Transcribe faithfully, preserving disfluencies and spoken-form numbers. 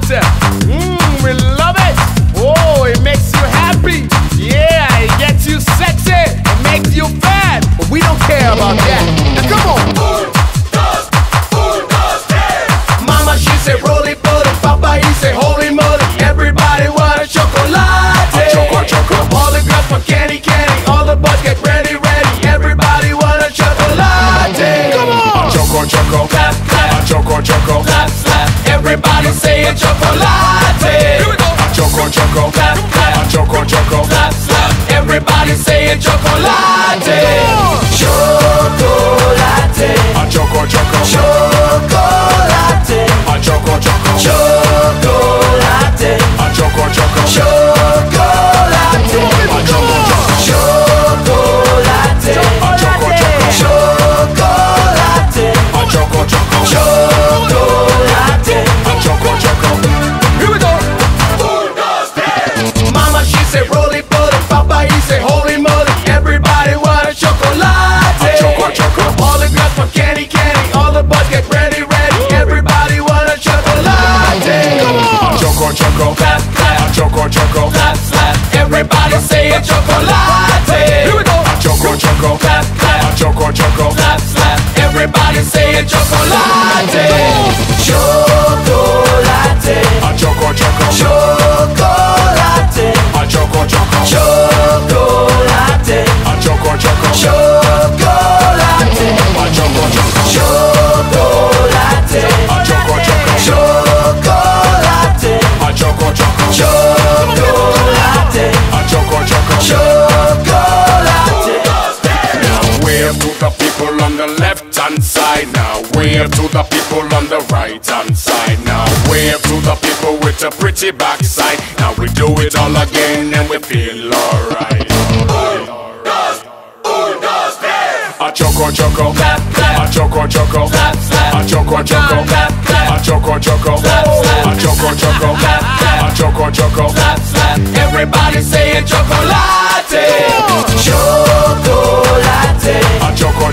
Mmm, we love it. Oh, it makes you happy. Yeah, it gets you sexy. It makes you fat. But we don't care about that. Now come on. Un, dos, un, dos, tres. Mama, she say roly poly. Papa, he say holy moly. Everybody want a chocolate. A choco, choco. All the girls want candy, candy. All the boys get ready, ready. Everybody want a chocolate. Come on. A choco, choco. Clap, clap. A choco, choco. Clap, clap. Everybody say a chocolate. Here we go. A choco, choco. Clap, clap. A choco, choco. Clap, clap. Everybody say a chocolate. Chocolate. A choco, choco. Chocolate. A choco, choco. Chocolate. A choco, choco. Chocolate. A choco, choco. Chocolate. A choco, choco. Chocolate. A choco, choco. Chocolate. A choco, choco. Here we go. Un, dos, tres. Mama, she say roly poly. Papa, he say holy moly. Everybody want a chocolate. A choco, choco. All the girls want candy, candy. All the boys get ready, ready. Everybody want a chocolate. Come on. A choco, choco. Clap, clap. A choco, choco. Clap, clap. Everybody say a chocolate. Here we go. A choco, choco. Clap, clap. A choco, choco. Clap, clap. Everybody say a chocolate. Chocolate. A choco, choco. Chocolate. A choco, choco. Chocolate. A choco, choco. Chocolate. A choco, choco. Chocolate. A choco, choco. Chocolate. A choco, choco. Chocolate. A choco, choco. Chocolate. Now wave to the people on the left hand side. Now wave to the people on the right hand side. Now wave to the people with a pretty backside. Now we do it all again and we feel alright. A choco, choco. Clap, clap. A choco, choco. Clap, clap. A choco, choco. Clap, clap. A choco, choco. Clap, clap. A choco, choco. Clap, clap. A choco, choco. Clap, clap. Everybody say a chocolate. Chocolate. A choco,